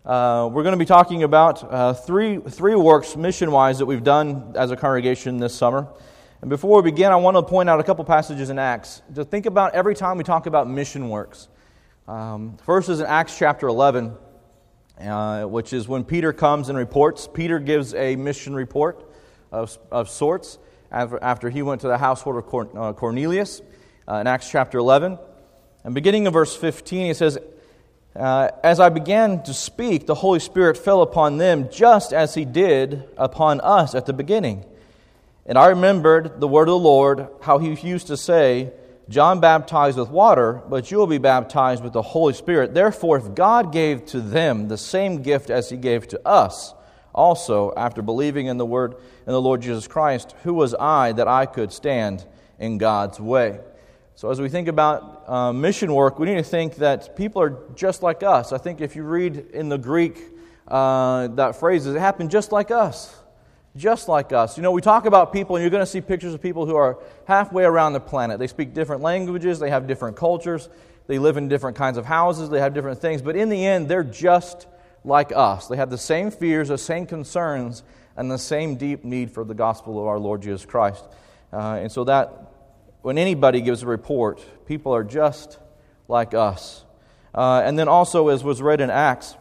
We're going to be talking about three works mission-wise that we've done as a congregation this summer. And before we begin, I want to point out a couple passages in Acts to think about every time we talk about mission works. First is in Acts chapter 11, which is when Peter comes and reports. Peter gives a mission report of sorts after he went to the household of Cornelius in Acts chapter 11. And beginning in verse 15, he says, as I began to speak, the Holy Spirit fell upon them just as He did upon us at the beginning. And I remembered the word of the Lord, how He used to say, John baptized with water, but you will be baptized with the Holy Spirit. Therefore, if God gave to them the same gift as He gave to us, also, after believing in the word in the Lord Jesus Christ, who was I that I could stand in God's way? So as we think about mission work, we need to think that people are just like us. I think if you read in the Greek that phrase, it happened just like us. Just like us. You know, we talk about people, and you're going to see pictures of people who are halfway around the planet. They speak different languages, they have different cultures, they live in different kinds of houses, they have different things. But in the end, they're just like us. They have the same fears, the same concerns, and the same deep need for the gospel of our Lord Jesus Christ. And so that when anybody gives a report, people are just like us. And then also, as was read in Acts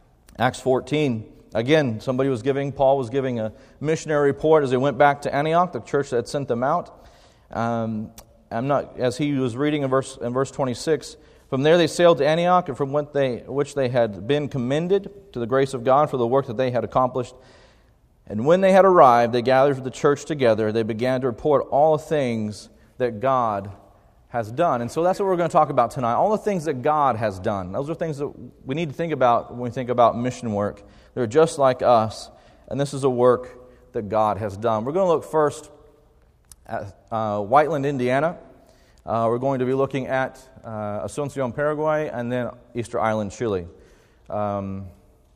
14, again, Paul was giving a missionary report as they went back to Antioch, the church that had sent them out. As he was reading in verse 26, from there they sailed to Antioch, and from which they had been commended to the grace of God for the work that they had accomplished. And when they had arrived, they gathered the church together. They began to report all the things that God has done. And so that's what we're going to talk about tonight. All the things that God has done. Those are things that we need to think about when we think about mission work. They're just like us, and this is a work that God has done. We're going to look first at Whiteland, Indiana. We're going to be looking at Asuncion, Paraguay, and then Easter Island, Chile. Those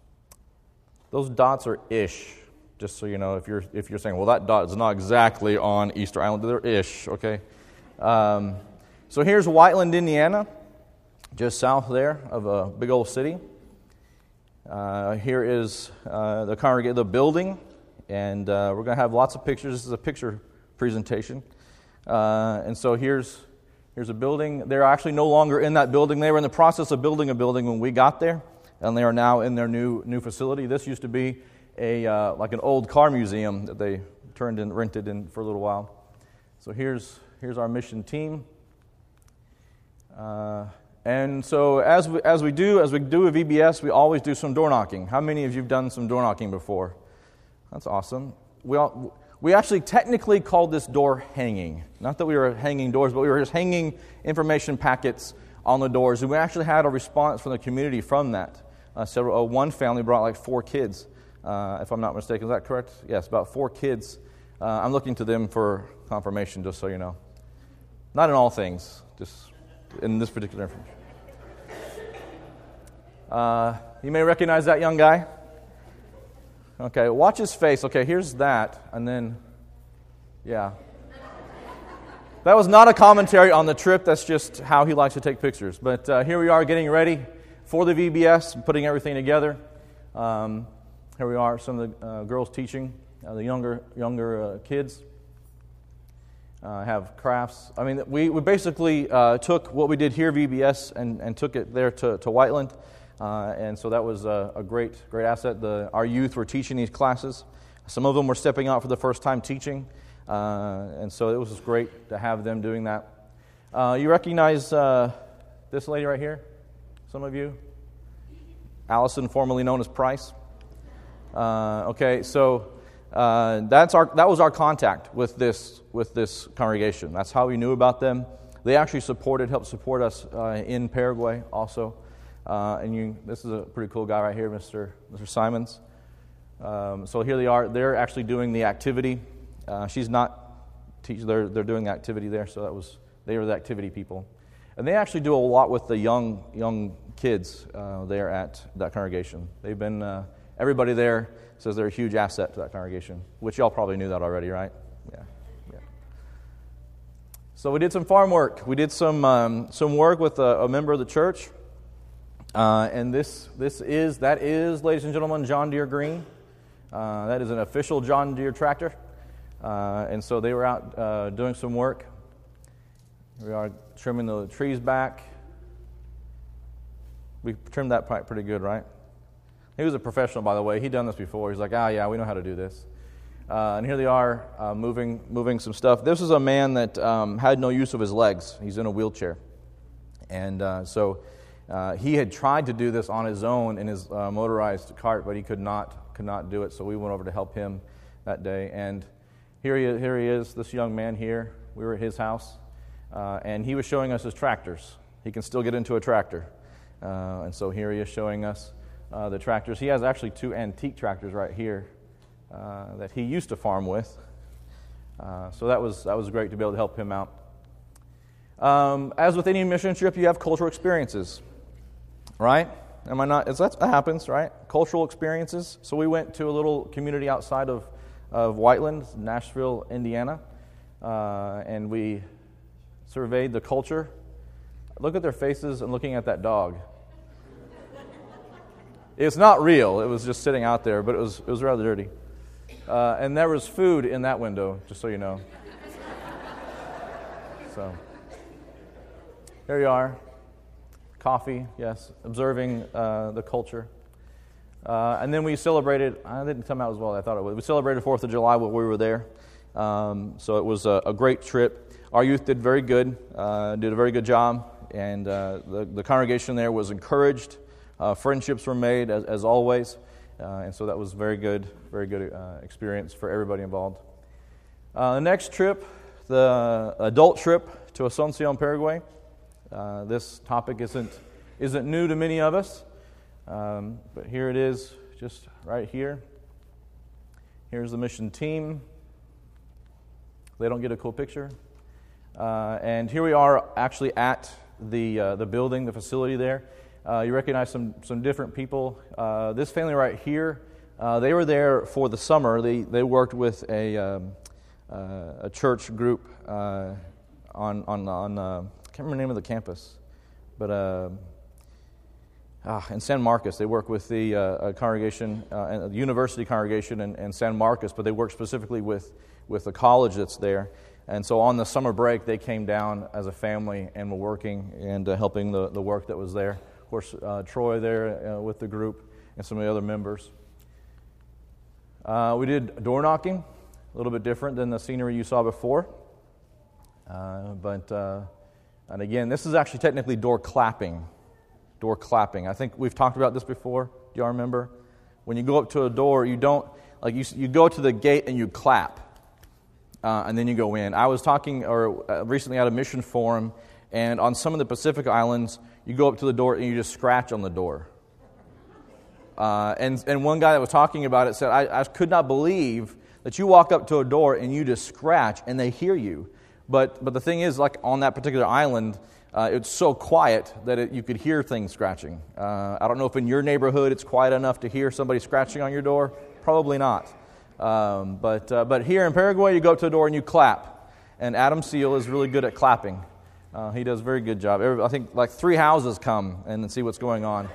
dots are ish. Just so you know, if you're saying, well, that dot is not exactly on Easter Island, they're ish, okay? So here's Whiteland, Indiana, just south there of a big old city. Here is the building, and we're going to have lots of pictures. This is a picture presentation. And so here's a building. They're actually no longer in that building. They were in the process of building a building when we got there, and they are now in their new facility. This used to be like an old car museum that they turned and rented in for a little while. So here's our mission team. And so as we do a VBS, we always do some door knocking. How many of you have done some door knocking before? That's awesome. We actually technically called this door hanging. Not that we were hanging doors, but we were just hanging information packets on the doors. And we actually had a response from the community from that. One family brought like 4 kids. If I'm not mistaken. Is that correct? Yes, about 4 kids. I'm looking to them for confirmation, just so you know. Not in all things, just in this particular information. You may recognize that young guy. Okay, watch his face. Okay, here's that, and then, yeah. That was not a commentary on the trip. That's just how he likes to take pictures. But here we are getting ready for the VBS, putting everything together. Here we are, some of the girls teaching, the younger kids have crafts. I mean, we basically took what we did here, VBS, and took it there to Whiteland, and so that was a great asset. Our youth were teaching these classes. Some of them were stepping out for the first time teaching, and so it was just great to have them doing that. You recognize this lady right here? Some of you? Allison, formerly known as Price. Okay, so that was our contact with this congregation. That's how we knew about them. They actually helped support us in Paraguay also. This is a pretty cool guy right here, Mr. Simons. So here they are. They're actually doing the activity. She's not teaching. They're doing the activity there. So they were the activity people, and they actually do a lot with the young kids there at that congregation. They've been. Everybody there says they're a huge asset to that congregation, which y'all probably knew that already, right? Yeah. So we did some farm work. We did some work with a member of the church. And that is, ladies and gentlemen, John Deere Green. That is an official John Deere tractor. And so they were out doing some work. We are trimming the trees back. We trimmed that pipe pretty good, right? He was a professional, by the way. He'd done this before. He's like, yeah, we know how to do this. And here they are moving some stuff. This is a man that had no use of his legs. He's in a wheelchair. And so he had tried to do this on his own in his motorized cart, but he could not do it. So we went over to help him that day. And here he is, this young man here. We were at his house. And he was showing us his tractors. He can still get into a tractor. And so here he is showing us the tractors. He has actually 2 antique tractors right here that he used to farm with. So that was great to be able to help him out. As with any mission trip, you have cultural experiences, right? Am I not? That happens, right? Cultural experiences. So we went to a little community outside of Whiteland, Nashville, Indiana, and we surveyed the culture. Look at their faces and looking at that dog. It's not real. It was just sitting out there, but it was rather dirty. And there was food in that window, just so you know. So here you are. Coffee, yes. Observing the culture. And then we celebrated, I didn't come out as well as I thought it would. We celebrated 4th of July while we were there. So it was a great trip. Our youth did very good, did a very good job. And the congregation there was encouraged. Friendships were made, as always. And so that was very good experience for everybody involved. The next trip, the adult trip to Asunción, Paraguay. This topic isn't new to many of us, but here it is, just right here. Here's the mission team. They don't get a cool picture. And here we are actually at the building, the facility there. You recognize some different people. This family right here, they were there for the summer. They worked with a church group on I can't remember the name of the campus, but in San Marcos. They work with the congregation, the university congregation in San Marcos, but they work specifically with the college that's there. And so on the summer break, they came down as a family and were working and helping the work that was there. Of course, Troy there with the group and some of the other members. We did door knocking, a little bit different than the scenery you saw before. And again, this is actually technically door clapping. Door clapping. I think we've talked about this before. Do y'all remember? When you go up to a door, you don't, like you go to the gate and you clap. And then you go in. I was talking recently at a mission forum, and on some of the Pacific Islands, you go up to the door and you just scratch on the door. And one guy that was talking about it said, I could not believe that you walk up to a door and you just scratch and they hear you. But the thing is, like on that particular island, it's so quiet that you could hear things scratching. I don't know if in your neighborhood it's quiet enough to hear somebody scratching on your door. Probably not. But here in Paraguay, you go up to a door and you clap. And Adam Seal is really good at clapping. He does a very good job. I think like 3 houses come and see what's going on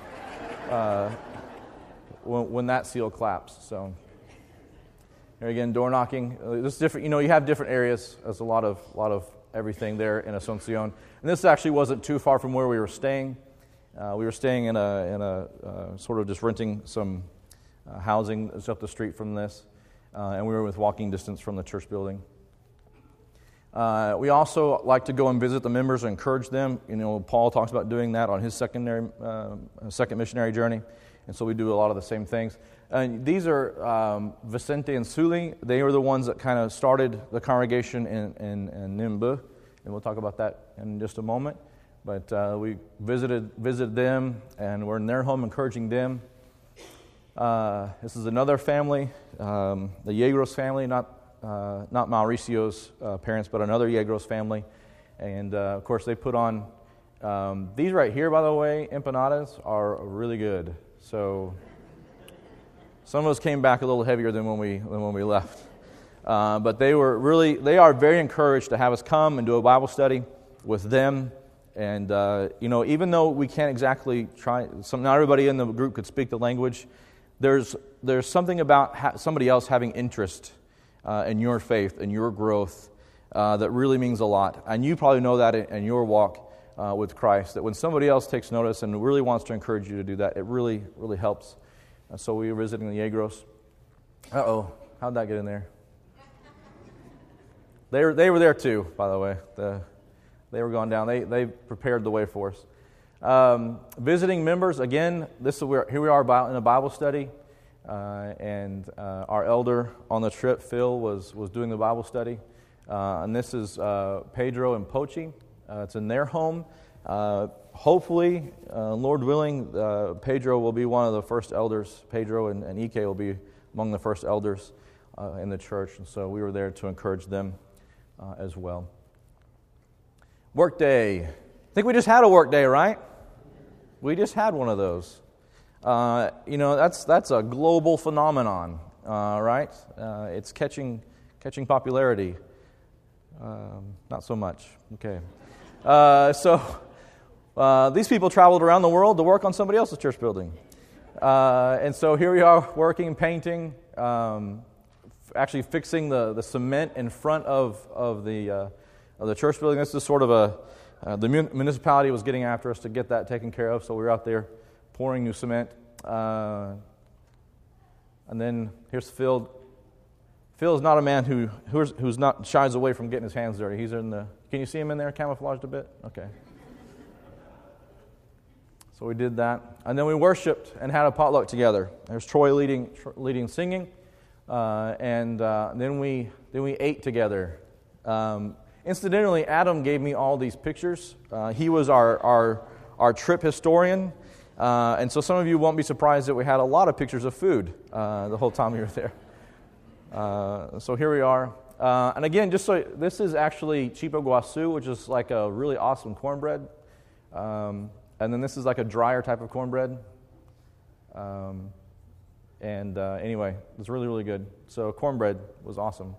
when that seal claps. So here again, door knocking. This is different. You have different areas. There's a lot of everything there in Asunción. And this actually wasn't too far from where we were staying. We were staying in a sort of just renting some housing that's up the street from this. And we were with walking distance from the church building. We also like to go and visit the members and encourage them. Paul talks about doing that on his second missionary journey. And so we do a lot of the same things. And these are Vicente and Suli. They were the ones that kind of started the congregation in Nimbu. And we'll talk about that in just a moment. But we visited them, and we're in their home encouraging them. This is another family, the Yegros family, not Mauricio's parents, but another Yegros family. And, of course, they put on, these right here, by the way, empanadas are really good. So some of us came back a little heavier than when we left. But they are very encouraged to have us come and do a Bible study with them And, even though we can't exactly not everybody in the group could speak the language, there's something about somebody else having interest in your faith and your growth that really means a lot. And you probably know that in your walk with Christ, that when somebody else takes notice and really wants to encourage you to do that, it really, really helps. So we were visiting the Yegros. Uh-oh, how'd that get in there? They were there too, by the way. They were going down. They prepared the way for us. Visiting members, again, here we are in a Bible study, and our elder on the trip, Phil, was doing the Bible study. And this is Pedro and Pochi. It's in their home. Hopefully, Lord willing, Pedro will be one of the first elders. Pedro and Ike will be among the first elders in the church. And so we were there to encourage them as well. Work day. I think we just had a work day, right? We just had one of those. That's a global phenomenon, right? It's catching popularity. Not so much. Okay. These people traveled around the world to work on somebody else's church building. And so here we are working, painting, actually fixing the cement in front of the church building. This is sort of the municipality was getting after us to get that taken care of, so we were out there pouring new cement. And then here's Phil. Phil is not a man who's not shies away from getting his hands dirty. He's in the. Can you see him in there, camouflaged a bit? Okay. So we did that, and then we worshipped and had a potluck together. There's Troy leading singing, and then we ate together. Incidentally, Adam gave me all these pictures. He was our trip historian, and so some of you won't be surprised that we had a lot of pictures of food the whole time we were there. So here we are. And again, this is actually Chipo Guasu, which is like a really awesome cornbread. And then this is like a drier type of cornbread. Anyway, it was really, really good. So cornbread was awesome.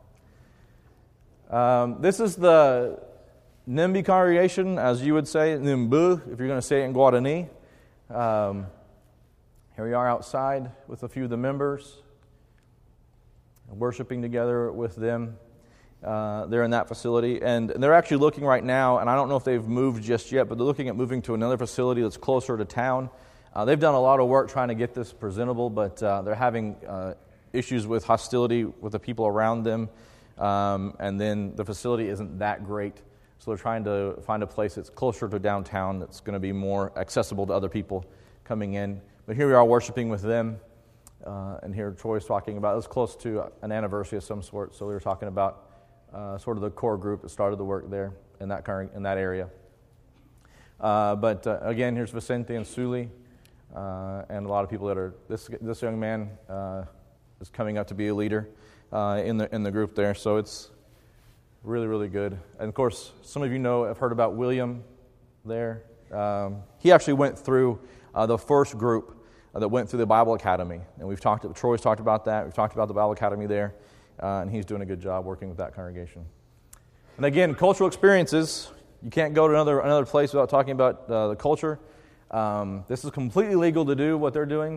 This is the Nimbi congregation, as you would say, Nimbu, if you're going to say it in Guarani. Here we are outside with a few of the members, worshiping together with them. They're in that facility, and they're actually looking right now, and I don't know if they've moved just yet, but they're looking at moving to another facility that's closer to town. They've done a lot of work trying to get this presentable, but they're having issues with hostility with the people around them, and then the facility isn't that great, so they're trying to find a place that's closer to downtown that's going to be more accessible to other people coming in. But here we are worshiping with them, and here Troy's talking about, it was close to an anniversary of some sort, so we were talking about sort of the core group that started the work there in that area. But again, here's Vicente and Suli, and a lot of people that are. This young man is coming up to be a leader in the group there. So it's really, really good. And of course, some of you have heard about William there. He actually went through the first group that went through the Bible Academy, and Troy's talked about that. We've talked about the Bible Academy there. And he's doing a good job working with that congregation. And again, cultural experiences. You can't go to another place without talking about the culture. This is completely legal to do what they're doing.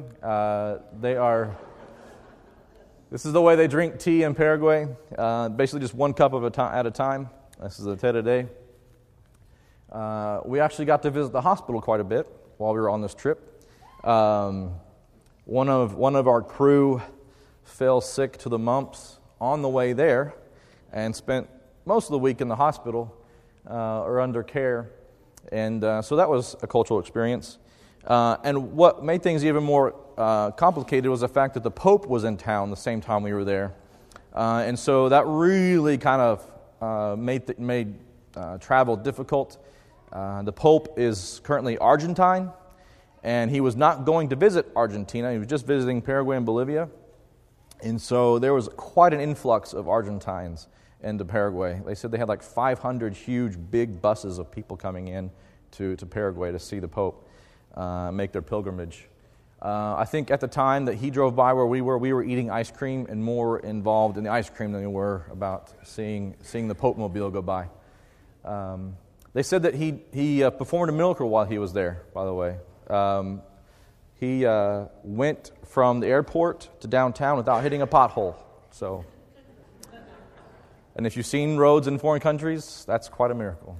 This is the way they drink tea in Paraguay. Basically just one cup at a time. This is a té de day. We actually got to visit the hospital quite a bit while we were on this trip. One of our crew fell sick to the mumps on the way there and spent most of the week in the hospital or under care. And so that was a cultural experience. And what made things even more complicated was the fact that the Pope was in town the same time we were there. And so that really kind of made travel difficult. The Pope is currently Argentine, and he was not going to visit Argentina. He was just visiting Paraguay and Bolivia. And so there was quite an influx of Argentines into Paraguay. They said they had like 500 huge, big buses of people coming in to Paraguay to see the Pope make their pilgrimage. I think at the time that he drove by where we were eating ice cream and more involved in the ice cream than we were about seeing the Pope mobile go by. They said that he performed a miracle while he was there, by the way. He went from the airport to downtown without hitting a pothole. So, and if you've seen roads in foreign countries, that's quite a miracle.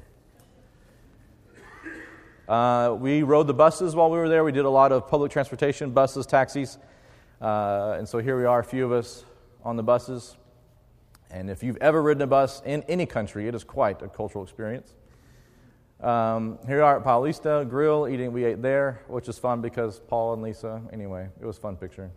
We rode the buses while we were there. We did a lot of public transportation, buses, taxis. And so here we are, a few of us on the buses. And if you've ever ridden a bus in any country, it is quite a cultural experience. Here we are at Paulista Grill, we ate there, which is fun because Paul and Lisa, anyway, it was a fun picture.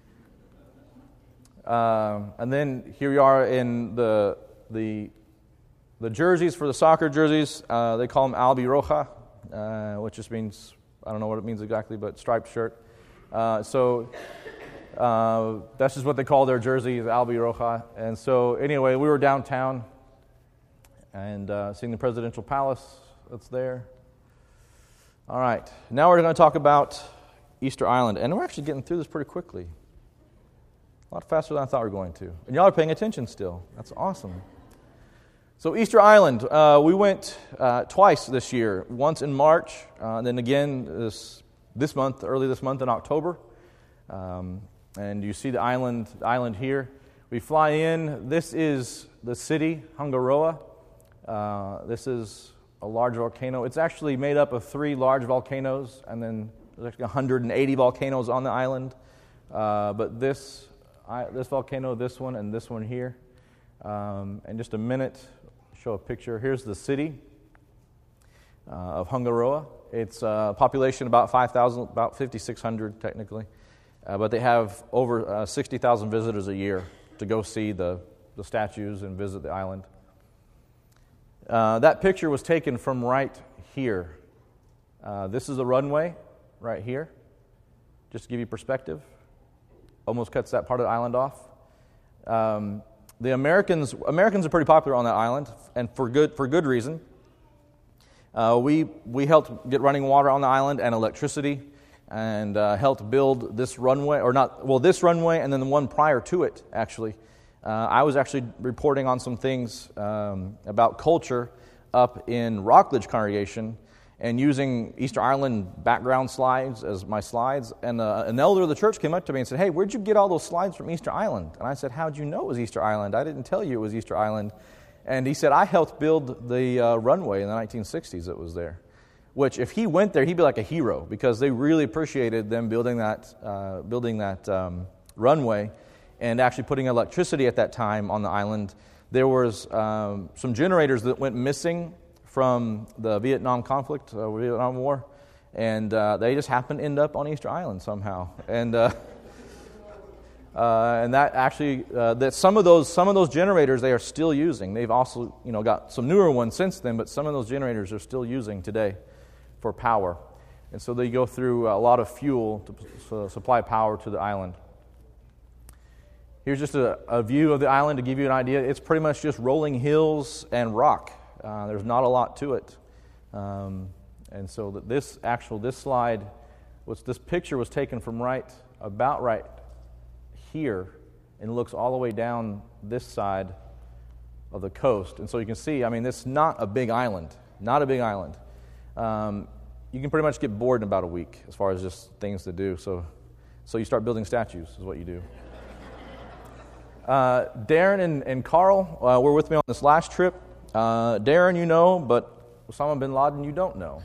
And then here we are in the jerseys for the soccer jerseys. They call them Albi-Roja, which just means, I don't know what it means exactly, but striped shirt. So that's just what they call their jerseys, Albi-Roja. And so anyway, we were downtown and seeing the presidential palace that's there. All right, now we're going to talk about Easter Island. And we're actually getting through this pretty quickly. A lot faster than I thought we were going to. And y'all are paying attention still. That's awesome. So Easter Island, we went twice this year. Once in March, and then again this month, early this month in October. And you see the island here. We fly in. This is the city, Hungaroa. This is a large volcano. It's actually made up of 3 large volcanoes, and then there's actually 180 volcanoes on the island. But this volcano, this one, and this one here. In just a minute, show a picture. Here's the city of Hungaroa. It's population about 5,000, about 5,600 technically. But they have over 60,000 visitors a year to go see the statues and visit the island. That picture was taken from right here. This is the runway right here. Just to give you perspective. Almost cuts that part of the island off. The Americans are pretty popular on that island, and for good reason. We helped get running water on the island and electricity, and helped build this runway, this runway, and then the one prior to it, actually. I was actually reporting on some things about culture up in Rockledge Congregation and using Easter Island background slides as my slides. And an elder of the church came up to me and said, "Hey, where'd you get all those slides from Easter Island?" And I said, "How'd you know it was Easter Island? I didn't tell you it was Easter Island." And he said, "I helped build the runway in the 1960s that was there." Which, if he went there, he'd be like a hero because they really appreciated them building that runway and actually putting electricity at that time on the island. There was some generators that went missing from the Vietnam conflict, Vietnam War, and they just happened to end up on Easter Island somehow. And that actually, that some of those generators they are still using. They've also got some newer ones since then, but some of those generators are still using today for power. And so they go through a lot of fuel to supply power to the island. Here's just a view of the island to give you an idea. It's pretty much just rolling hills and rock. There's not a lot to it. And so this slide, this picture was taken from about right here and looks all the way down this side of the coast. And so you can see, this is not a big island. Not a big island. You can pretty much get bored in about a week as far as just things to do. So you start building statues is what you do. Darren and Carl were with me on this last trip. Darren, you know, but Osama bin Laden, you don't know.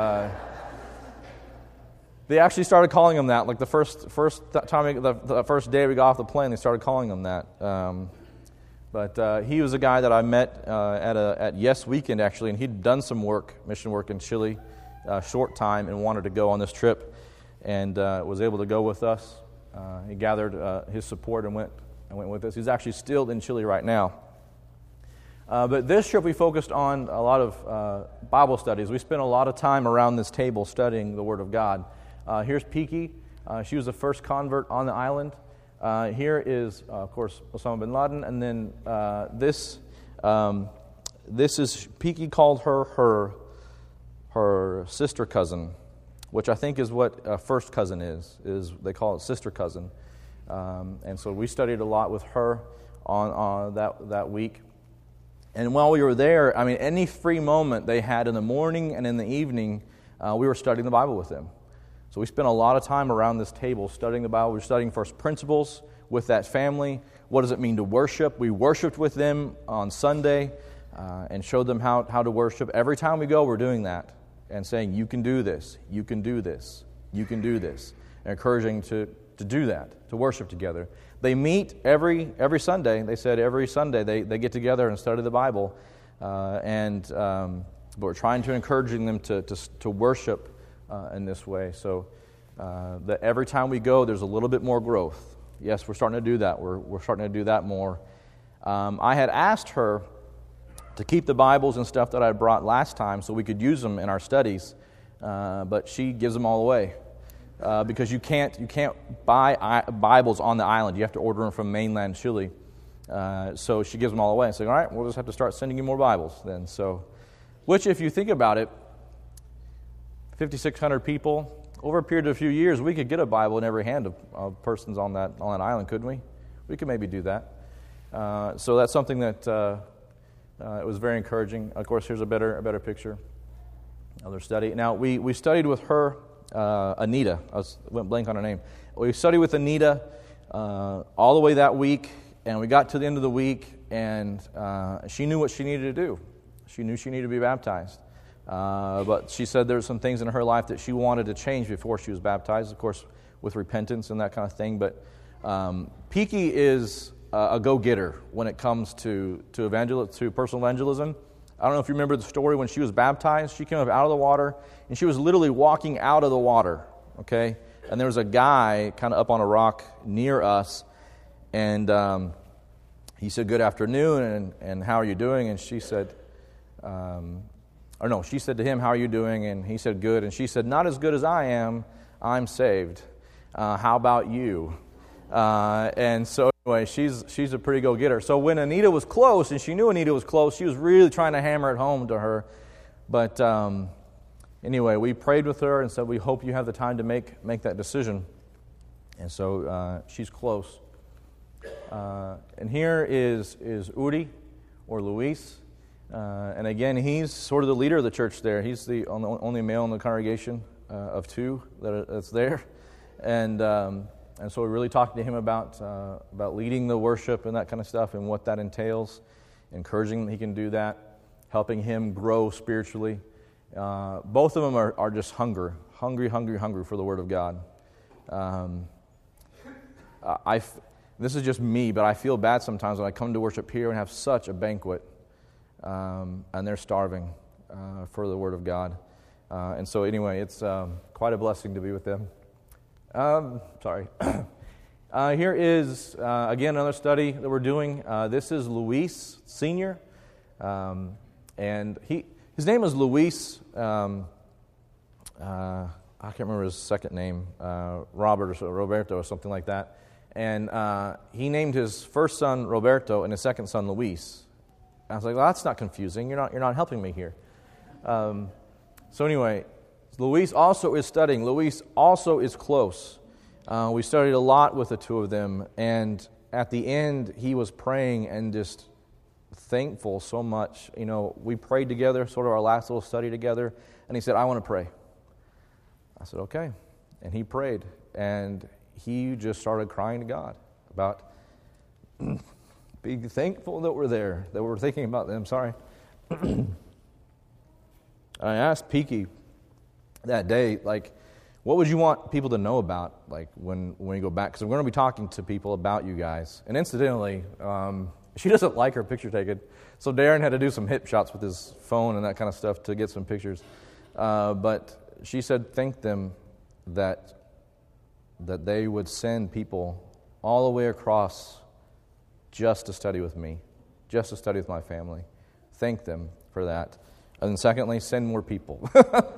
They actually started calling him that. Like the first time, the first day we got off the plane, they started calling him that. But he was a guy that I met at Yes Weekend, actually, and he'd done some mission work in Chile, short time, and wanted to go on this trip, and was able to go with us. He gathered his support and went with us. He's actually still in Chile right now. But this trip we focused on a lot of Bible studies. We spent a lot of time around this table studying the Word of God. Here's Piki. She was the first convert on the island. Here is, of course, Osama bin Laden. And then this is, Piki called her sister cousin, which I think is what a first cousin is they call it sister cousin. And so we studied a lot with her on that week. And while we were there, I mean, any free moment they had in the morning and in the evening, we were studying the Bible with them. So we spent a lot of time around this table studying the Bible. We were studying first principles with that family. What does it mean to worship? We worshiped with them on Sunday and showed them how to worship. Every time we go, we're doing that and saying, you can do this, you can do this, you can do this, and encouraging to do that, to worship together. They meet every Sunday. They said every Sunday they get together and study the Bible, but we're trying to encouraging them to worship in this way. So that every time we go, there's a little bit more growth. Yes, we're starting to do that. We're starting to do that more. I had asked her to keep the Bibles and stuff that I brought last time so we could use them in our studies, but she gives them all away. Because you can't buy Bibles on the island. You have to order them from mainland Chile. So she gives them all away and saying, all right, we'll just have to start sending you more Bibles then. So, which if you think about it, 5,600 people, over a period of a few years, we could get a Bible in every hand of persons on that island, couldn't we? We could maybe do that. So that's something that it was very encouraging. Of course, here's a better picture of their study. Now, we studied with her, Anita. I went blank on her name. We studied with Anita all the way that week, and we got to the end of the week, and she knew what she needed to do. She knew she needed to be baptized. But she said there were some things in her life that she wanted to change before she was baptized, of course, with repentance and that kind of thing. But Piki is a go-getter when it comes to personal evangelism. I don't know if you remember the story when she was baptized. She came up out of the water, and she was literally walking out of the water, okay? And there was a guy kind of up on a rock near us, and he said, good afternoon, and how are you doing? And she said, she said to him, how are you doing? And he said, good. And she said, not as good as I am. I'm saved. How about you? And so anyway, she's a pretty go-getter. So when Anita was close, and she knew Anita was close, she was really trying to hammer it home to her. But anyway, we prayed with her and said, we hope you have the time to make that decision. And so she's close. And here is Uri, or Luis. And again, he's sort of the leader of the church there. He's the only male in the congregation of two that's there. And so we really talked to him about leading the worship and that kind of stuff and what that entails, encouraging that he can do that, helping him grow spiritually. Both of them are just hungry for the Word of God. This is just me, but I feel bad sometimes when I come to worship here and have such a banquet, and they're starving for the Word of God. And so anyway, it's quite a blessing to be with them. Here is, again, another study that we're doing. This is Luis Sr., and his name is Luis, I can't remember his second name, Roberto or something like that. And he named his first son Roberto and his second son Luis. I was like, well, that's not confusing. You're not helping me here. So anyway, Luis also is studying. Luis also is close. We studied a lot with the two of them, and at the end, he was praying and just thankful so much. You know, we prayed together, sort of our last little study together, and he said, I want to pray. I said, okay. And he prayed, and he just started crying to God about being thankful that we're there, that we're thinking about them. Sorry. I asked Piki that day, like, what would you want people to know about, like, when you go back? Because we're going to be talking to people about you guys. And incidentally, she doesn't like her picture taken, so Darren had to do some hip shots with his phone and that kind of stuff to get some pictures. But she said, thank them that they would send people all the way across just to study with me, just to study with my family. Thank them for that. And then secondly, send more people.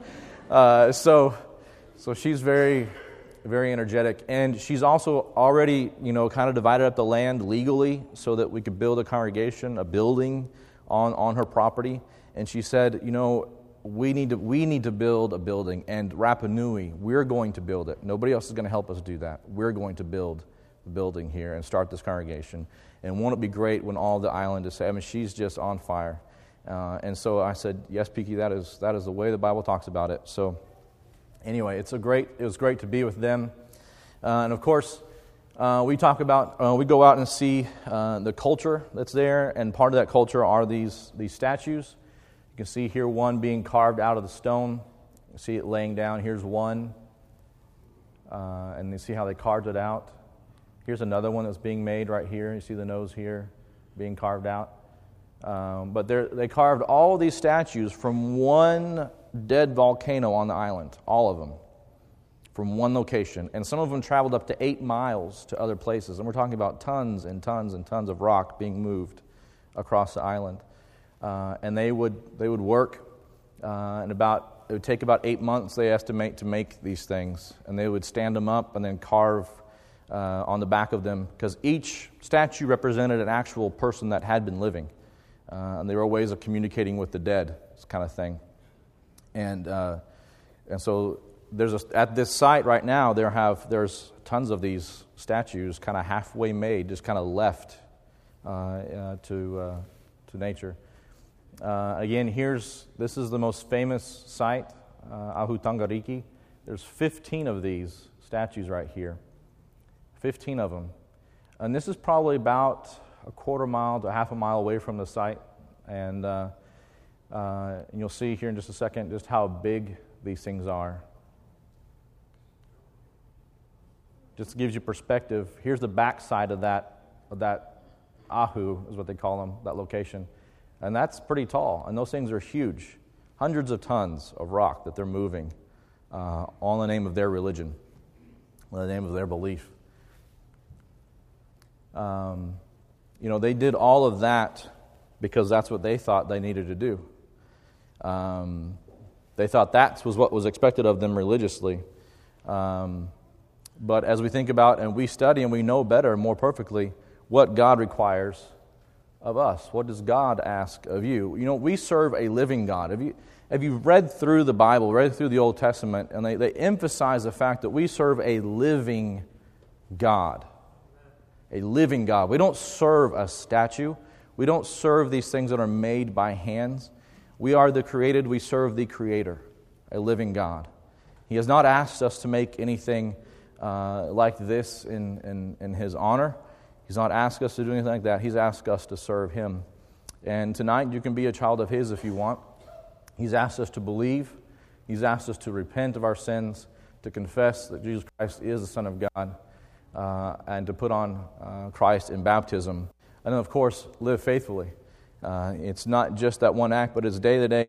So she's very, very energetic. And she's also already, kind of divided up the land legally so that we could build a congregation, a building on her property. And she said, we need to build a building. And Rapa Nui, we're going to build it. Nobody else is going to help us do that. We're going to build building here and start this congregation. And won't it be great when all the island is saved? I mean, she's just on fire. And so I said, yes, Piki, that is the way the Bible talks about it. So anyway, it was great to be with them. And of course, we go out and see the culture that's there, and part of that culture are these statues. You can see here one being carved out of the stone. You see it laying down. Here's one. And you see how they carved it out. Here's another one that's being made right here. You see the nose here being carved out. But they carved all of these statues from one dead volcano on the island, all of them, from one location. And some of them traveled up to 8 miles to other places. And we're talking about tons and tons and tons of rock being moved across the island. And they would work, and it would take about 8 months, they estimate, to make these things. And they would stand them up and then carve on the back of them, because each statue represented an actual person that had been living. And there were ways of communicating with the dead, this kind of thing. And so at this site right now, there's tons of these statues kind of halfway made, just kind of left to nature. Again, this is the most famous site, Ahu Tangariki. There's 15 of these statues right here. 15 of them. And this is probably about a quarter mile to half a mile away from the site. And you'll see here in just a second just how big these things are. Just gives you perspective. Here's the back side of that Ahu, is what they call them, that location. And that's pretty tall. And those things are huge. Hundreds of tons of rock that they're moving all in the name of their religion, in the name of their belief. They did all of that because that's what they thought they needed to do. They thought that was what was expected of them religiously. But as we think about and we study and we know better, more perfectly, what God requires of us, what does God ask of you? We serve a living God. Have you read through the Bible, read through the Old Testament, and they emphasize the fact that we serve a living God. A living God. We don't serve a statue. We don't serve these things that are made by hands. We are the created. We serve the Creator, a living God. He has not asked us to make anything like this in His honor. He's not asked us to do anything like that. He's asked us to serve Him. And tonight you can be a child of His if you want. He's asked us to believe. He's asked us to repent of our sins, to confess that Jesus Christ is the Son of God, and to put on Christ in baptism. And then, of course, live faithfully. It's not just that one act, but it's day to day